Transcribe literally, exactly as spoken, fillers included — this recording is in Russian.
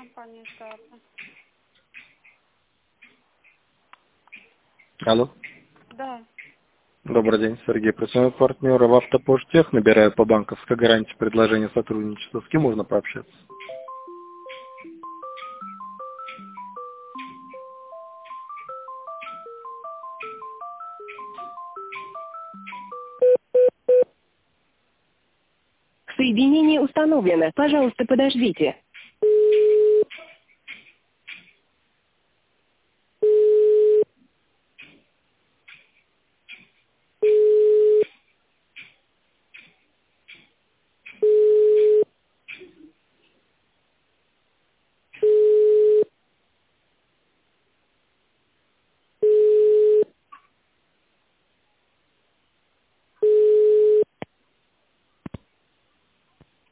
компания «Старта». Алло. Да. Добрый день, Сергей, представитель партнера в Автопоштех. Набираю по банковской гарантии предложение сотрудничества. С кем можно пообщаться? Соединение установлено. Пожалуйста, подождите.